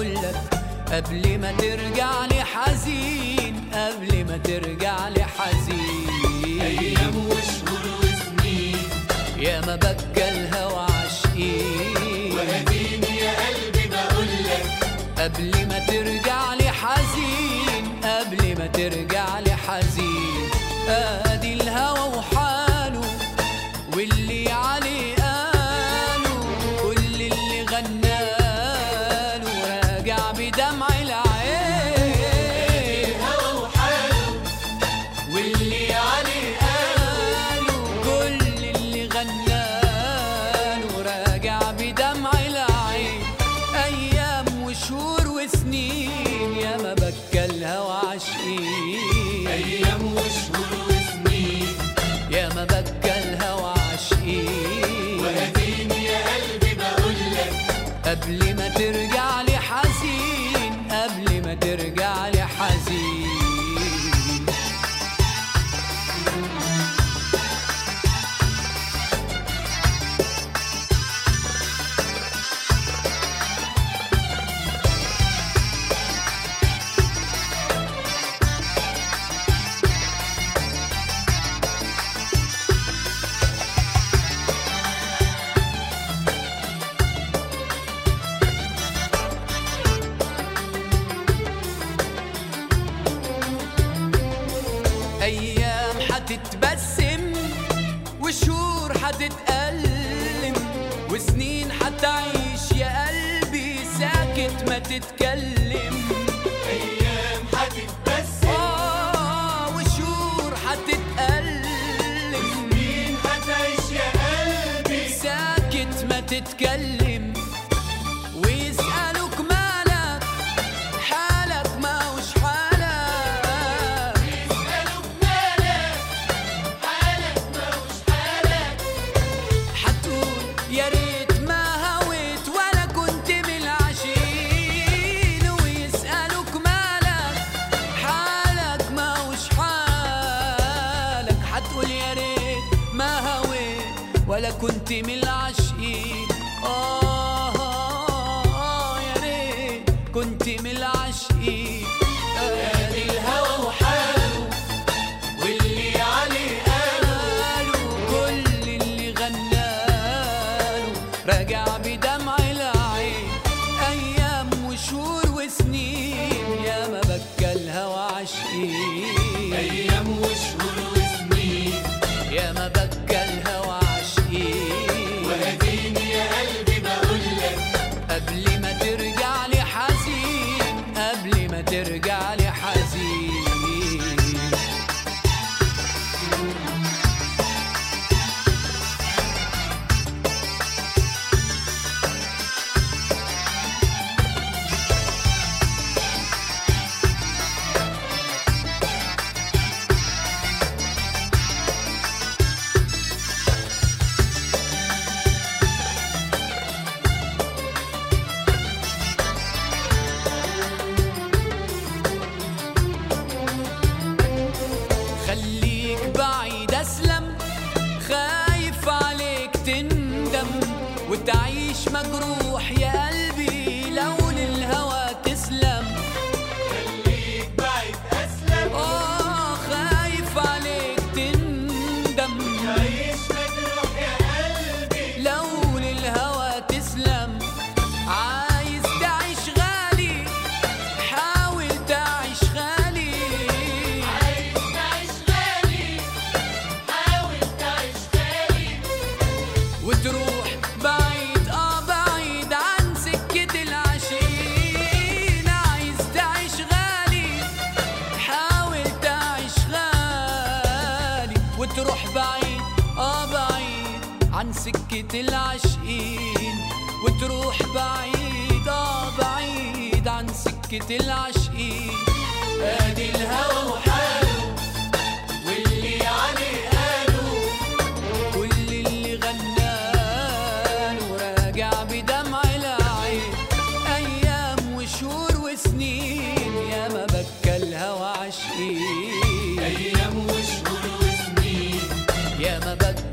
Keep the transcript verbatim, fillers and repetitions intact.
بقولك قبل ما ترجع لي حزين، قبل ما ترجع لي حزين. أيام وشهور وسنين يا ما بكى الهوى عاشقين، وأديني يا قلبي بقولك قبل ما ترجع لي حزين، قبل ما ترجع لي حزين. ادي الهوى وحاله واللي عليه قاله، كل اللي غناله راجع بدمع العين. الهوى وحاله واللي عليه قاله، كل اللي غناله راجع بدمع العين. ايام وشهور وسنين يا ما بكى الهوى عاشقين، أيام وشهور وسنين يا ما بكى الهوى عاشقين. وأديني يا قلبي بقولك قبل ما ترجع لي حزين، قبل ما ترجع لي حزين. أيام حتتبسم وشهور حتتألم، وسنين حتعيش يا قلبي ساكت ما تتكلم. أيام حتتبسم آه وشهور حتتألم، سنين حتعيش يا قلبي ساكت ما تتكلم. ويسألوك مالك، حالك ما هوش حالك. يسألوك مالك، حالك ما هوش حالك. حتقول يا ريت ما هويت ولا كنت من العاشقين. ويسألوك مالك، حالك ما هوش حالك. حتقول يا ريت ما هويت ولا كنت من العاشقين. آه, آه يا ريت كنت من العاشقين. ادي الهوى وحاله واللي عليه قالوا كل اللي غناله راجع بدمع العين. ايام وشهور وسنين يا ما بكى الهوى عاشقين، أيام وشهور وسنين يا ما بكى الهوى عاشقين. وأديني يا قلبي بقولك قبل ما ترجع لي حزين، قبل ما ترجع لي حزين. خليك بعيد اسلم، خايف عليك تندم وتعيش مجروح يا قلبي لو للهوى تسلم. خليك بعيد أسلم، آه خايف عليك تندم عيش مجروح يا قلبي لو للهوى تسلم. عايز تعيش غالي، حاول تعيش غالي. عايز تعيش غالي، حاول تعيش غالي. وتروح بعيد اه بعيد عن سكة العاشقين. عايز تعيش غالي، حاول تعيش غالي. وتروح بعيد اه بعيد عن سكة العاشقين. وتروح بعيد اه بعيد عن سكة العاشقين. ادي الهوى وحاله واللي عليه قاله، كل اللي غناله راجع بدمع العين. ايام وشهور وسنين يا ما بكى الهوى عاشقين، أيام وشهور وسنين يا ما بكى